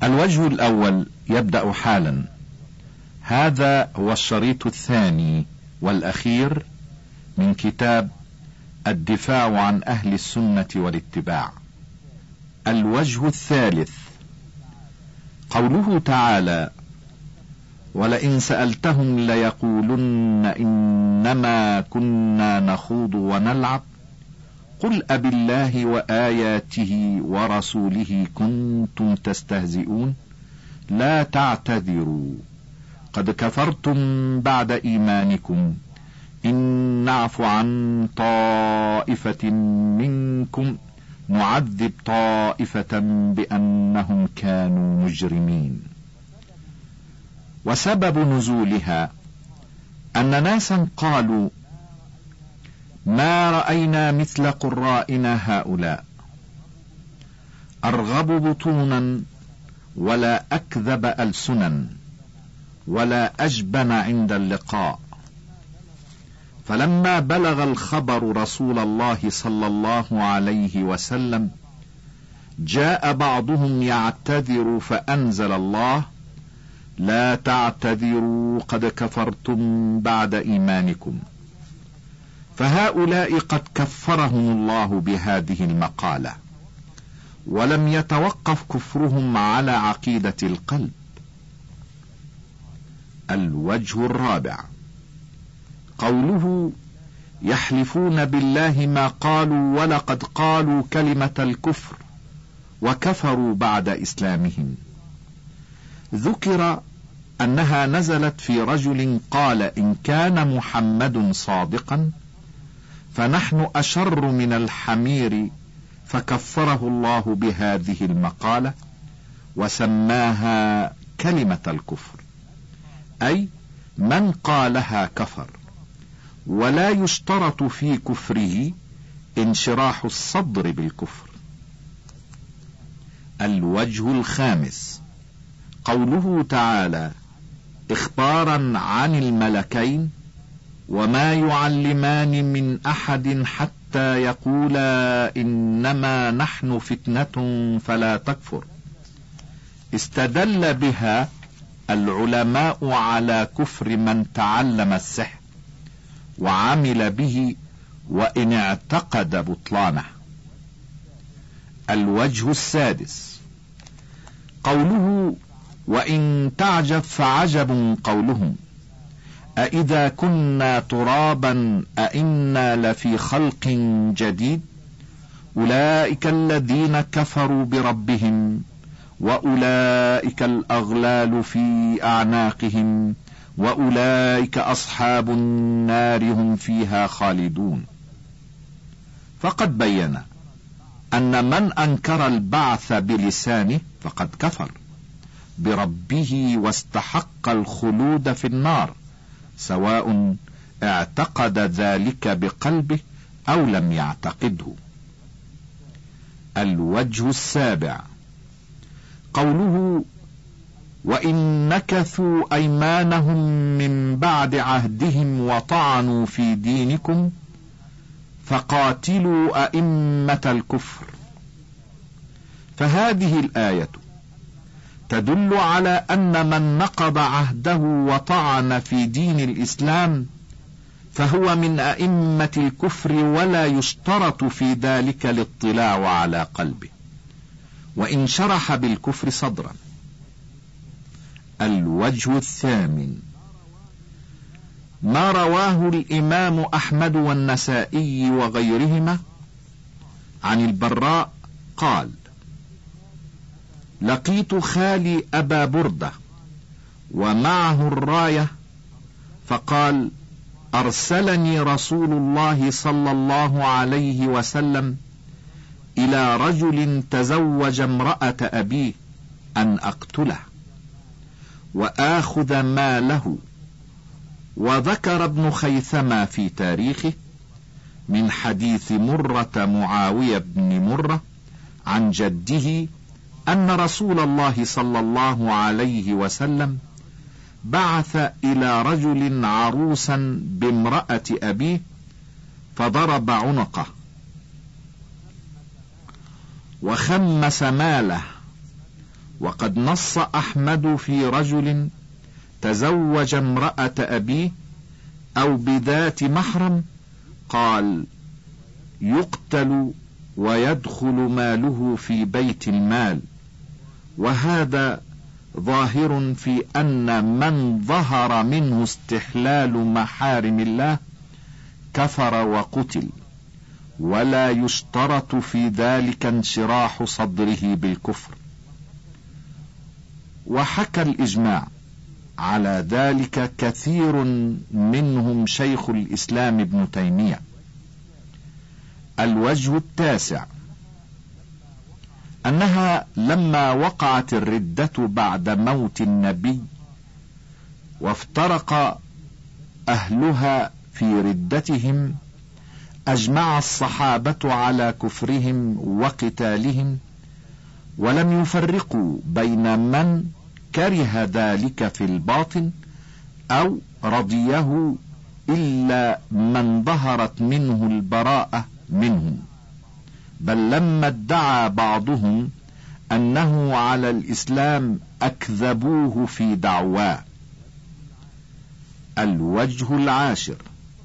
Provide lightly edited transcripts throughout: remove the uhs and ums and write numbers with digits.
الوجه الأول يبدأ حالا. هذا هو الشريط الثاني والأخير من كتاب الدفاع عن أهل السنة والاتباع. الوجه الثالث قوله تعالى: ولئن سألتهم ليقولن إنما كنا نخوض ونلعب قل أبالله وآياته ورسوله كنتم تستهزئون لا تعتذروا قد كفرتم بعد إيمانكم إن نعف عن طائفة منكم نعذب طائفة بأنهم كانوا مجرمين. وسبب نزولها أن ناسا قالوا: ما رأينا مثل قرائنا هؤلاء، أرغب بطونا ولا أكذب ألسنا ولا أجبن عند اللقاء. فلما بلغ الخبر رسول الله صلى الله عليه وسلم جاء بعضهم يعتذر فأنزل الله: لا تعتذروا قد كفرتم بعد إيمانكم. فهؤلاء قد كفرهم الله بهذه المقالة، ولم يتوقف كفرهم على عقيدة القلب. الوجه الرابع قوله: يحلفون بالله ما قالوا ولقد قالوا كلمة الكفر وكفروا بعد إسلامهم. ذكر أنها نزلت في رجل قال: إن كان محمد صادقا فنحن أشر من الحمير، فكفره الله بهذه المقالة وسماها كلمة الكفر، أي من قالها كفر، ولا يشترط في كفره انشراح الصدر بالكفر. الوجه الخامس قوله تعالى إخبارا عن الملكين: وما يعلمان من أحد حتى يقولا إنما نحن فتنة فلا تكفر. استدل بها العلماء على كفر من تعلم السحر وعمل به وإن اعتقد بطلانه. الوجه السادس قوله: وإن تعجب فعجب قولهم أإذا كنا ترابا أإنا لفي خلق جديد أولئك الذين كفروا بربهم وأولئك الأغلال في أعناقهم وأولئك أصحاب النار هم فيها خالدون. فقد بين أن من أنكر البعث بلسانه فقد كفر بربه واستحق الخلود في النار، سواء اعتقد ذلك بقلبه أو لم يعتقده. الوجه السابع قوله: وإن نكثوا أيمانهم من بعد عهدهم وطعنوا في دينكم فقاتلوا أئمة الكفر. فهذه الآية تدل على أن من نقض عهده وطعن في دين الإسلام فهو من أئمة الكفر، ولا يشترط في ذلك الاطلاع على قلبه وإن شرح بالكفر صدرا. الوجه الثامن ما رواه الإمام أحمد والنسائي وغيرهما عن البراء قال: لقيت خالي أبا بردة ومعه الراية، فقال: أرسلني رسول الله صلى الله عليه وسلم إلى رجل تزوج امرأة أبيه أن أقتله وآخذ ماله. وذكر ابن خيثمة في تاريخه من حديث مرة معاوية بن مرة عن جده أن رسول الله صلى الله عليه وسلم بعث إلى رجل عروسا بامرأة أبيه فضرب عنقه وخمس ماله وقد نص أحمد في رجل تزوج امرأة أبيه أو بذات محرم، قال: يقتل ويدخل ماله في بيت المال. وهذا ظاهر في أن من ظهر منه استحلال محارم الله كفر وقتل، ولا يشترط في ذلك انشراح صدره بالكفر. وحكى الإجماع على ذلك كثير منهم شيخ الإسلام ابن تيمية. الوجه التاسع أنها لما وقعت الردة بعد موت النبي وافترق أهلها في ردتهم، أجمع الصحابة على كفرهم وقتالهم، ولم يفرقوا بين من كره ذلك في الباطن أو رضيه، إلا من ظهرت منه البراءة منهم، بل لما ادعى بعضهم أنه على الإسلام أكذبوه في دعواه. الوجه العاشر: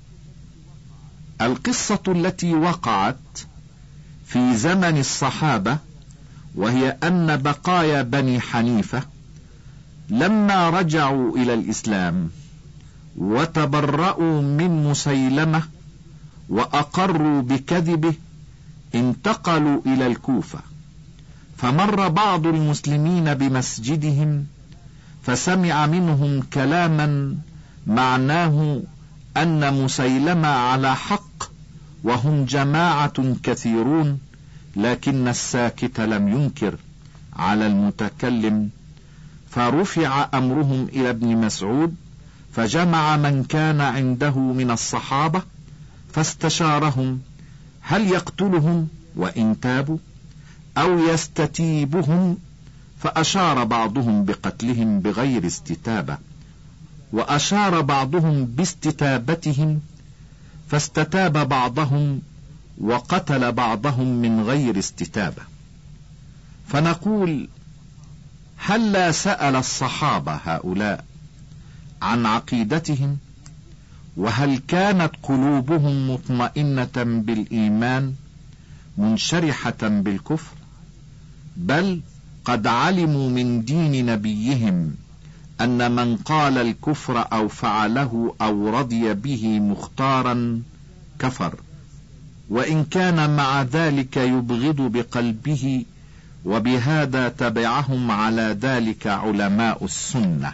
القصة التي وقعت في زمن الصحابة، وهي أن بقايا بني حنيفة لما رجعوا إلى الإسلام وتبرأوا من مسيلمة وأقروا بكذبه، انتقلوا إلى الكوفة، فمر بعض المسلمين بمسجدهم فسمع منهم كلاما معناه أن مسيلمة على حق وهم جماعة كثيرون، لكن الساكت لم ينكر على المتكلم، فرفع أمرهم إلى ابن مسعود، فجمع من كان عنده من الصحابة فاستشارهم هل يقتلهم وإن تابوا أو يستتيبهم، فأشار بعضهم بقتلهم بغير استتابة، وأشار بعضهم باستتابتهم، فاستتاب بعضهم وقتل بعضهم من غير استتابة. فنقول: هل سأل الصحابة هؤلاء عن عقيدتهم؟ وهل كانت قلوبهم مطمئنة بالإيمان منشرحة بالكفر؟ بل قد علموا من دين نبيهم أن من قال الكفر أو فعله أو رضي به مختارا كفر، وإن كان مع ذلك يبغض بقلبه، وبهذا تبعهم على ذلك علماء السنة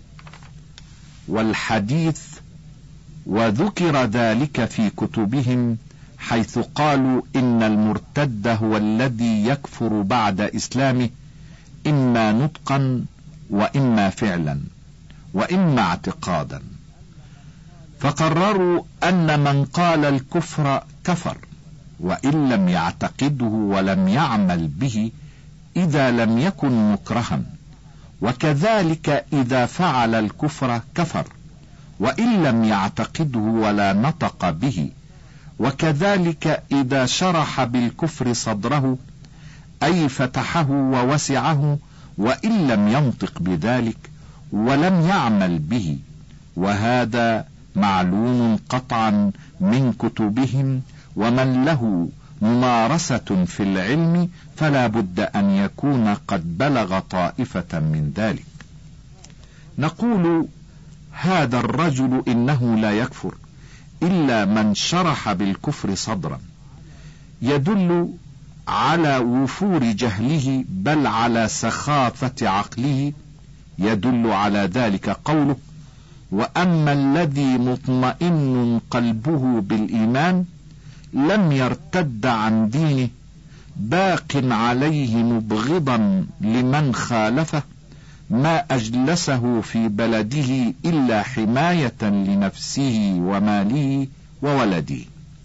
والحديث، وذكر ذلك في كتبهم، حيث قالوا إن المرتد هو الذي يكفر بعد إسلامه، إما نطقا وإما فعلا وإما اعتقادا. فقرروا أن من قال الكفر كفر وإن لم يعتقده ولم يعمل به إذا لم يكن مكرها، وكذلك إذا فعل الكفر كفر وإن لم يعتقده ولا نطق به، وكذلك إذا شرح بالكفر صدره أي فتحه ووسعه وإن لم ينطق بذلك ولم يعمل به، وهذا معلوم قطعا من كتبهم، ومن له ممارسة في العلم فلا بد أن يكون قد بلغ طائفة من ذلك. نقول: هذا الرجل إنه لا يكفر إلا من شرح بالكفر صدرا، يدل على وفور جهله بل على سخافة عقله. يدل على ذلك قوله: وأما الذي مطمئن قلبه بالإيمان لم يرتد عن دينه باق عليه مبغضا لمن خالفه، ما أجلسه في بلده إلا حماية لنفسه وماله وولده.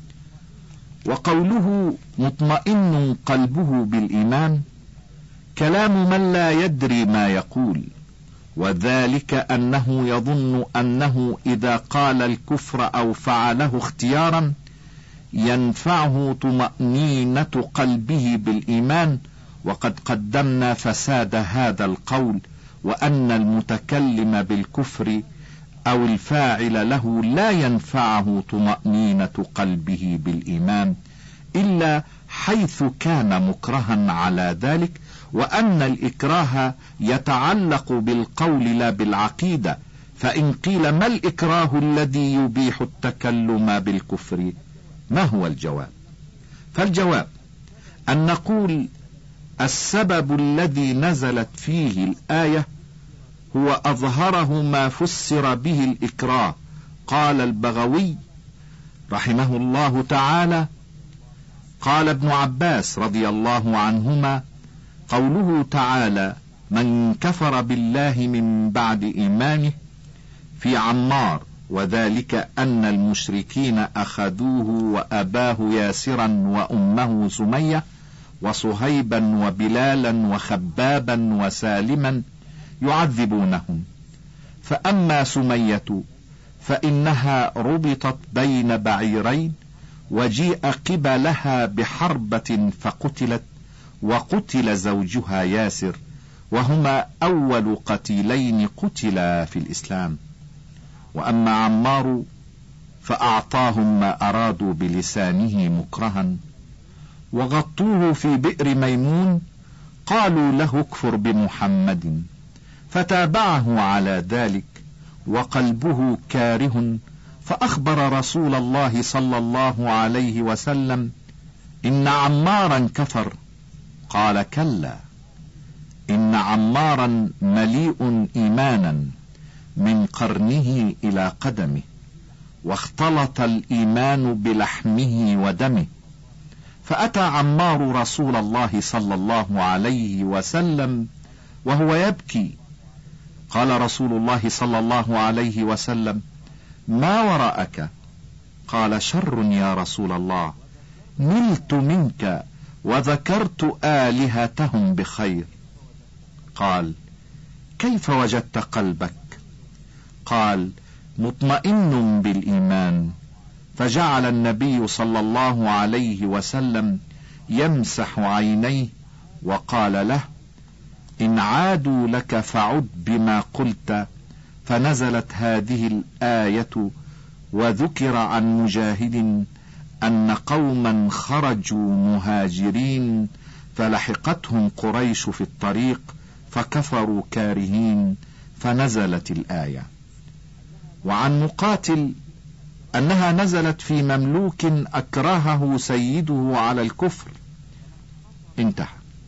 وقوله مطمئن قلبه بالإيمان كلام من لا يدري ما يقول، وذلك أنه يظن أنه إذا قال الكفر أو فعله اختيارا ينفعه طمأنينة قلبه بالإيمان، وقد قدمنا فساد هذا القول، وأن المتكلم بالكفر أو الفاعل له لا ينفعه طمأنينة قلبه بالإيمان إلا حيث كان مكرها على ذلك، وأن الإكراه يتعلق بالقول لا بالعقيدة. فإن قيل ما الإكراه الذي يبيح التكلم بالكفر؟ ما هو الجواب؟ فالجواب أن نقول السبب الذي نزلت فيه الآية هو أظهره ما فسر به الإكراه. قال البغوي رحمه الله تعالى: قال ابن عباس رضي الله عنهما: قوله تعالى: من كفر بالله من بعد إيمانه، في عمار، وذلك أن المشركين أخذوه وأباه ياسرا وأمه سمية وصهيبا وبلالا وخبابا وسالما يعذبونهم، فأما سمية فإنها ربطت بين بعيرين، وجيء قبلها بحربة فقتلت، وقتل زوجها ياسر، وهما أول قتيلين قتلا في الإسلام. وأما عمار فأعطاهم ما أرادوا بلسانه مكرها، وغطوه في بئر ميمون، قالوا له اكفر بمحمد، فتابعه على ذلك وقلبه كاره، فأخبر رسول الله صلى الله عليه وسلم: إن عمارا كفر. قال: كلا، إن عمارا مليء إيمانا من قرنه إلى قدمه، واختلط الإيمان بلحمه ودمه. فأتى عمار رسول الله صلى الله عليه وسلم وهو يبكي. قال رسول الله صلى الله عليه وسلم: ما وراءك؟ قال: شر يا رسول الله، نلت منك وذكرت آلهتهم بخير. قال: كيف وجدت قلبك؟ قال: مطمئن بالإيمان. فجعل النبي صلى الله عليه وسلم يمسح عينيه وقال له: إن عادوا لك فعد بما قلت. فنزلت هذه الآية: وذكر عن مجاهد أن قوما خرجوا مهاجرين فلحقتهم قريش في الطريق فكفروا كارهين، فنزلت الآية. وعن مقاتل أنها نزلت في مملوك أكرهه سيده على الكفر، انتهى.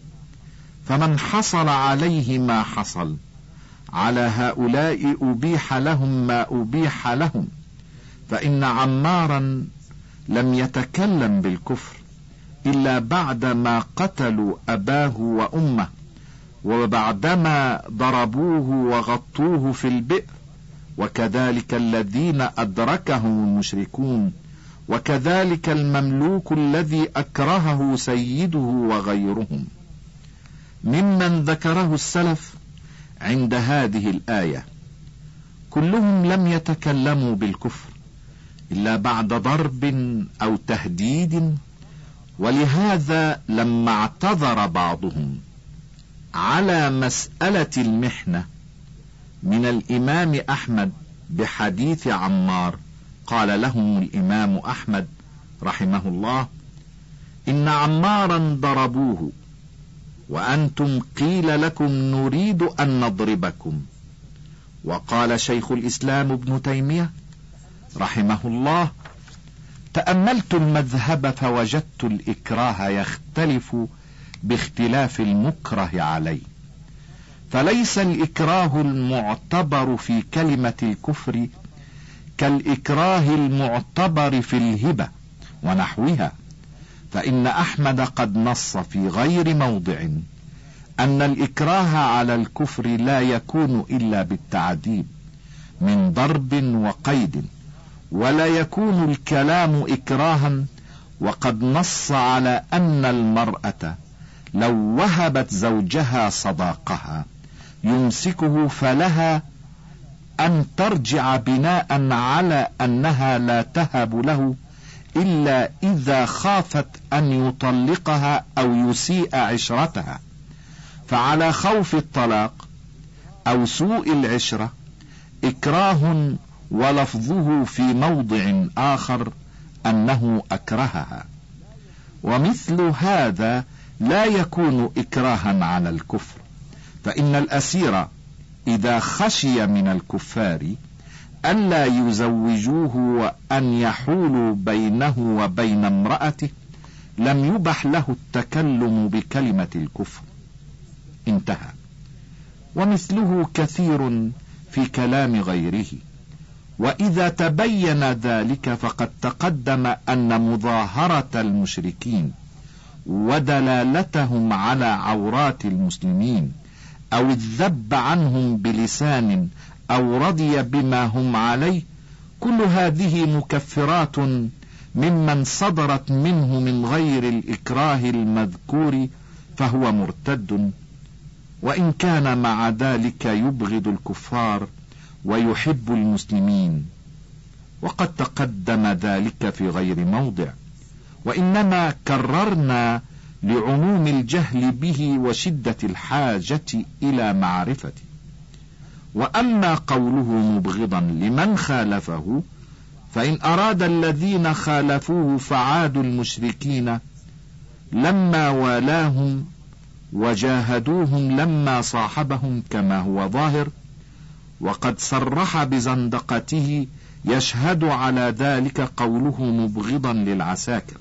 فمن حصل عليه ما حصل، على هؤلاء أبيح لهم ما أبيح لهم، فإن عمارا لم يتكلم بالكفر إلا بعدما قتلوا أباه وأمه، وبعدما ضربوه وغطوه في البئر، وكذلك الذين أدركهم المشركون، وكذلك المملوك الذي أكرهه سيده وغيرهم، ممن ذكره السلف عند هذه الآية. كلهم لم يتكلموا بالكفر إلا بعد ضرب أو تهديد، ولهذا لما اعتذر بعضهم على مسألة المحنة من الإمام أحمد بحديث عمار، قال لهم الإمام أحمد رحمه الله: إن عمارا ضربوه وأنتم قيل لكم نريد أن نضربكم. وقال شيخ الإسلام ابن تيمية رحمه الله: تأملت المذهب فوجدت الإكراه يختلف باختلاف المكره عليه، فليس الإكراه المعتبر في كلمة الكفر كالإكراه المعتبر في الهبة ونحوها، فإن أحمد قد نص في غير موضع أن الإكراه على الكفر لا يكون إلا بالتعذيب من ضرب وقيد، ولا يكون الكلام إكراها، وقد نص على أن المرأة لو وهبت زوجها صداقها يمسكه فلها أن ترجع بناء على أنها لا تهب له إلا إذا خافت أن يطلقها أو يسيء عشرتها، فعلى خوف الطلاق أو سوء العشرة إكراه، ولفظه في موضع آخر أنه أكرهها. ومثل هذا لا يكون إكراها على الكفر، فإن الأسير إذا خشي من الكفار ألا يزوجوه وأن يحولوا بينه وبين امرأته لم يبح له التكلم بكلمة الكفر. انتهى. ومثله كثير في كلام غيره. وإذا تبين ذلك فقد تقدم أن مظاهرة المشركين ودلالتهم على عورات المسلمين أو الذب عنهم بلسان أو رضي بما هم عليه، كل هذه مكفرات ممن صدرت منه من غير الإكراه المذكور، فهو مرتد، وإن كان مع ذلك يبغض الكفار ويحب المسلمين، وقد تقدم ذلك في غير موضع، وإنما كررنا لعموم الجهل به وشدة الحاجة إلى معرفته. وأما قوله مبغضا لمن خالفه، فإن أراد الذين خالفوه فعادوا المشركين لما والاهم وجاهدوهم لما صاحبهم كما هو ظاهر، وقد صرح بزندقته يشهد على ذلك قوله مبغضا للعساكر.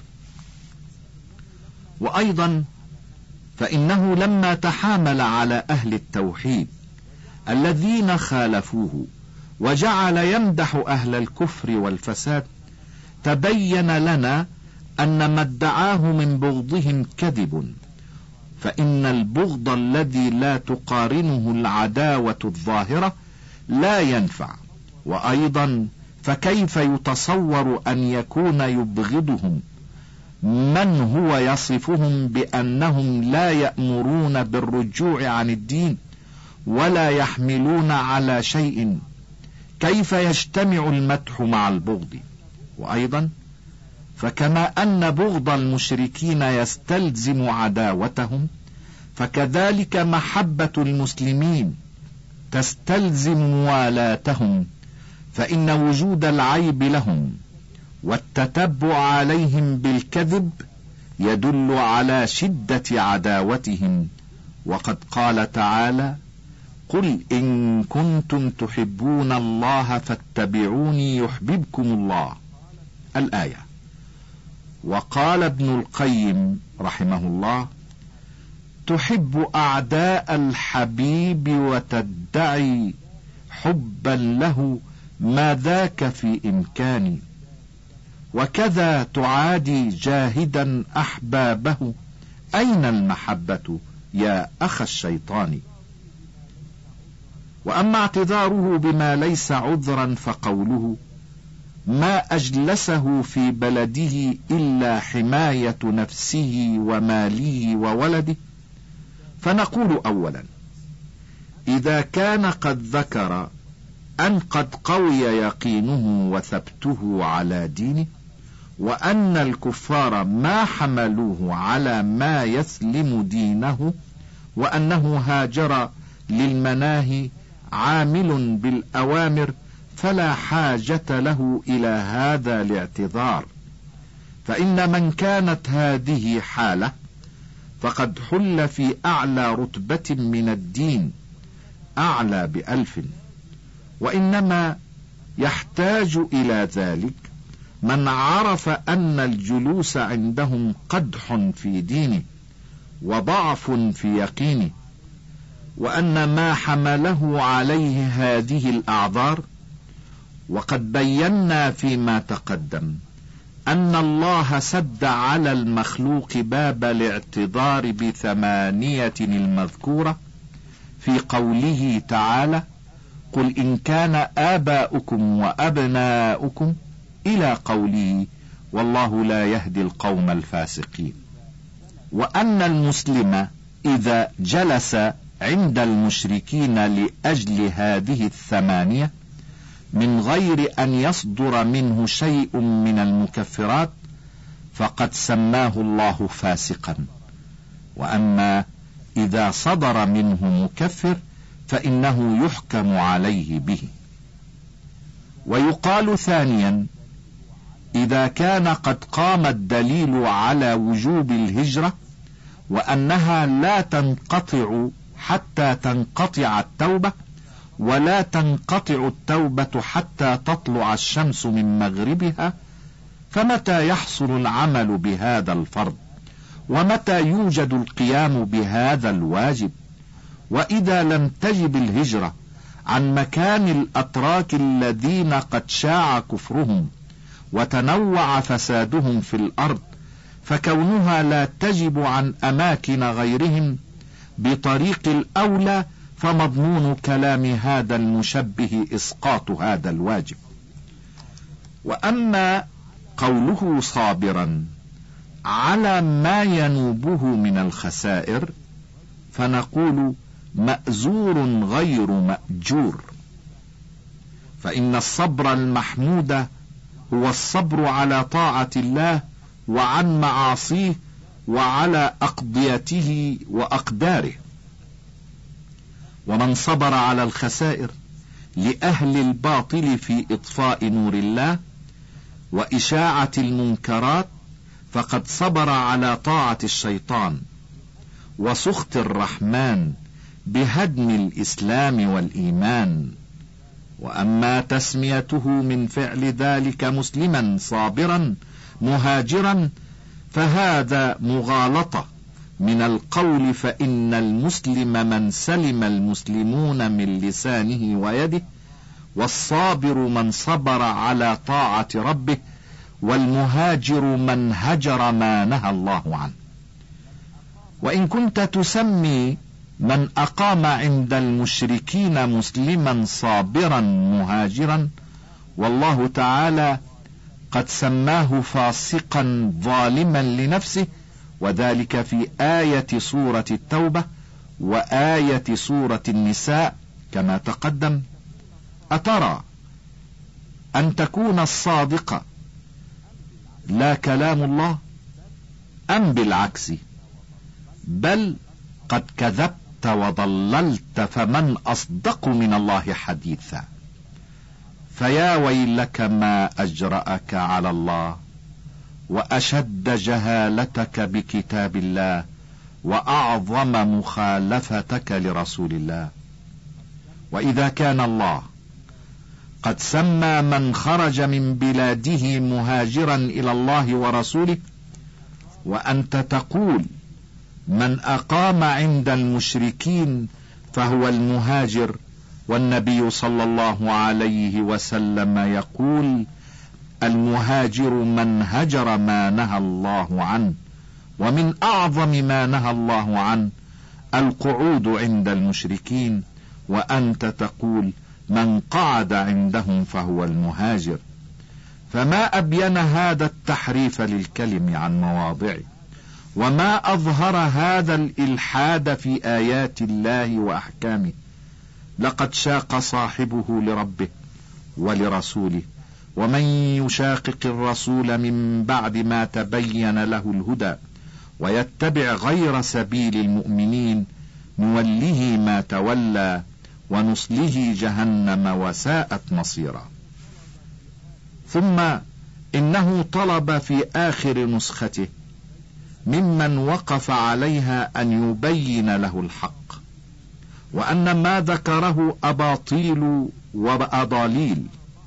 وأيضا فإنه لما تحامل على أهل التوحيد الذين خالفوه وجعل يمدح أهل الكفر والفساد، تبين لنا أن ما ادعاه من بغضهم كذب، فإن البغض الذي لا تقارنه العداوة الظاهرة لا ينفع. وأيضا فكيف يتصور أن يكون يبغضهم من هو يصفهم بأنهم لا يأمرون بالرجوع عن الدين ولا يحملون على شيء؟ كيف يجتمع المدح مع البغض؟ وأيضا فكما أن بغض المشركين يستلزم عداوتهم، فكذلك محبة المسلمين تستلزم موالاتهم، فإن وجود العيب لهم والتتبع عليهم بالكذب يدل على شدة عداوتهم. وقد قال تعالى: قل إن كنتم تحبون الله فاتبعوني يحببكم الله، الآية. وقال ابن القيم رحمه الله: تحب أعداء الحبيب وتدعي حبا له ما ذاك في إمكاني، وكذا تعادي جاهدا أحبابه، أين المحبة يا أخ الشيطان؟ وأما اعتذاره بما ليس عذرا فقوله: ما أجلسه في بلده إلا حماية نفسه وماله وولده، فنقول أولا: إذا كان قد ذكر أن قد قوي يقينه وثبته على دينه، وأن الكفار ما حملوه على ما يسلم دينه، وأنه هاجر للمناهي عامل بالأوامر، فلا حاجة له إلى هذا الاعتذار، فإن من كانت هذه حالة فقد حل في أعلى رتبة من الدين، أعلى ب1000. وإنما يحتاج إلى ذلك من عرف أن الجلوس عندهم قدح في دينه وضعف في يقينه، وأن ما حمله عليه هذه الأعذار. وقد بينا فيما تقدم أن الله سد على المخلوق باب الاعتذار ب8 المذكورة في قوله تعالى: قل إن كان آباؤكم وأبناؤكم، إلى قوله: والله لا يهدي القوم الفاسقين. وأن المسلم إذا جلس عند المشركين لأجل هذه 8 من غير أن يصدر منه شيء من المكفرات فقد سماه الله فاسقا. وأما إذا صدر منه مكفر فإنه يحكم عليه به. ويقال ثانيا: إذا كان قد قام الدليل على وجوب الهجرة وأنها لا تنقطع حتى تنقطع التوبة، ولا تنقطع التوبة حتى تطلع الشمس من مغربها، فمتى يحصل العمل بهذا الفرض؟ ومتى يوجد القيام بهذا الواجب؟ وإذا لم تجب الهجرة عن مكان الأتراك الذين قد شاع كفرهم وتنوع فسادهم في الأرض، فكونها لا تجب عن أماكن غيرهم بطريق الأولى، فمضمون كلام هذا المشبه إسقاط هذا الواجب. وأما قوله صابرا على ما ينوبه من الخسائر، فنقول مأزور غير مأجور، فإن الصبر المحمود هو الصبر على طاعة الله وعن معاصيه وعلى أقضيته وأقداره. ومن صبر على الخسائر لأهل الباطل في إطفاء نور الله وإشاعة المنكرات، فقد صبر على طاعة الشيطان وسخط الرحمن بهدم الإسلام والإيمان. وأما تسميته من فعل ذلك مسلما صابرا مهاجرا فهذا مغالطة من القول، فإن المسلم من سلم المسلمون من لسانه ويده، والصابر من صبر على طاعة ربه، والمهاجر من هجر ما نهى الله عنه. وإن كنت تسمي من أقام عند المشركين مسلما صابرا مهاجرا، والله تعالى قد سماه فاسقا ظالما لنفسه، وذلك في آية سورة التوبة وآية سورة النساء كما تقدم. أترى أن تكون الصادق لا كلام الله، أم بالعكس؟ بل قد كذبت وضللت، فمن أصدق من الله حديثا. فيا ويلك ما أجرأك على الله، وأشد جهالتك بكتاب الله، وأعظم مخالفتك لرسول الله. وإذا كان الله قد سمى من خرج من بلاده مهاجرا إلى الله ورسوله، وأنت تقول من أقام عند المشركين فهو المهاجر، والنبي صلى الله عليه وسلم يقول المهاجر من هجر ما نهى الله عنه، ومن أعظم ما نهى الله عنه القعود عند المشركين، وأنت تقول من قعد عندهم فهو المهاجر. فما أبين هذا التحريف للكلم عن مواضعه، وما أظهر هذا الإلحاد في آيات الله وأحكامه. لقد شاق صاحبه لربه ولرسوله، ومن يشاقق الرسول من بعد ما تبين له الهدى ويتبع غير سبيل المؤمنين نوله ما تولى ونصله جهنم وساءت مصيرا. ثم إنه طلب في آخر نسخته ممن وقف عليها أن يبين له الحق، وأن ما ذكره أباطيل وأضاليل،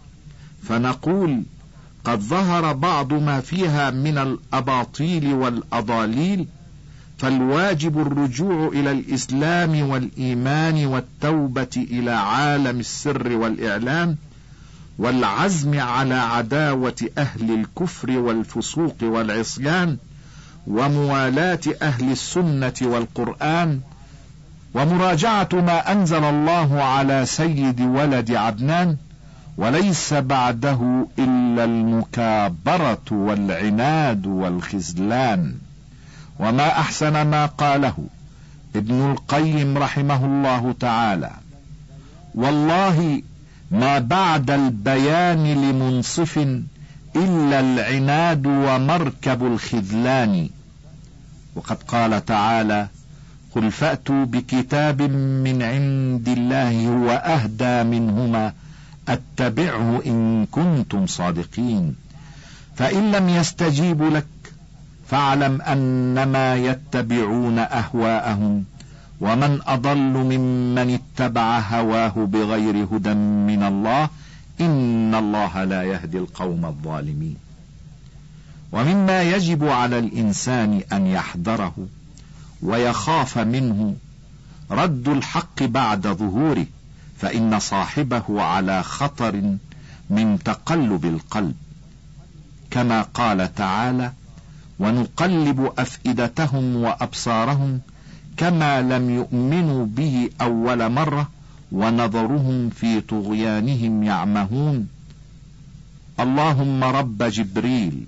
فنقول قد ظهر بعض ما فيها من الأباطيل والأضاليل، فالواجب الرجوع إلى الإسلام والإيمان والتوبة إلى عالم السر والإعلام، والعزم على عداوة أهل الكفر والفسوق والعصيان، وموالاة أهل السنة والقرآن، ومراجعة ما أنزل الله على سيد ولد عدنان، وليس بعده إلا المكابرة والعناد والخذلان. وما أحسن ما قاله ابن القيم رحمه الله تعالى: والله ما بعد البيان لمنصف إلا العناد ومركب الخذلان. وقد قال تعالى: قل فأتوا بكتاب من عند الله هو أهدى منهما أتبعه إن كنتم صادقين. فإن لم يستجيبوا لك فاعلم أنما يتبعون أهواءهم، ومن أضل ممن اتبع هواه بغير هدى من الله، إن الله لا يهدي القوم الظالمين. ومما يجب على الإنسان أن يحذره ويخاف منه رد الحق بعد ظهوره، فإن صاحبه على خطر من تقلب القلب، كما قال تعالى: ونقلب أفئدتهم وأبصارهم كما لم يؤمنوا به أول مرة ونظرهم في طغيانهم يعمهون. اللهم رب جبريل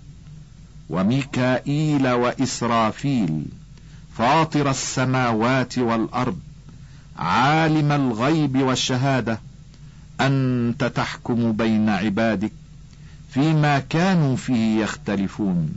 وميكائيل وإسرافيل فاطر السماوات والأرض عالم الغيب والشهادة، أنت تحكم بين عبادك فيما كانوا فيه يختلفون،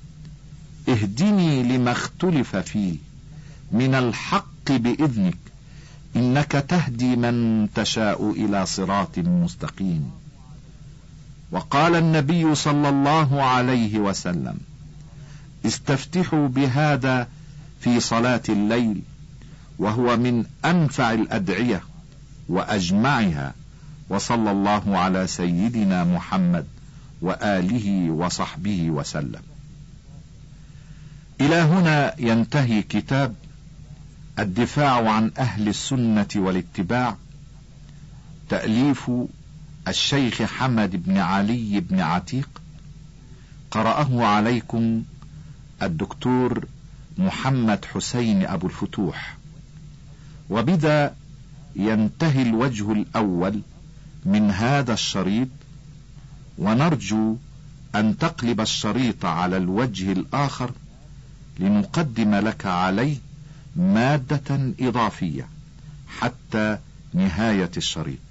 اهدني لما اختلف فيه من الحق بإذنك، إنك تهدي من تشاء إلى صراط مستقيم. وقال النبي صلى الله عليه وسلم: استفتحوا بهذا في صلاة الليل، وهو من أنفع الأدعية وأجمعها. وصلى الله على سيدنا محمد وآله وصحبه وسلم. إلى هنا ينتهي كتاب الدفاع عن أهل السنة والاتباع، تأليف الشيخ حمد بن علي بن عتيق، قرأه عليكم الدكتور محمد حسين أبو الفتوح. وبذا ينتهي الوجه الأول من هذا الشريط، ونرجو أن تقلب الشريط على الوجه الآخر لنقدم لك عليه مادة إضافية حتى نهاية الشريط.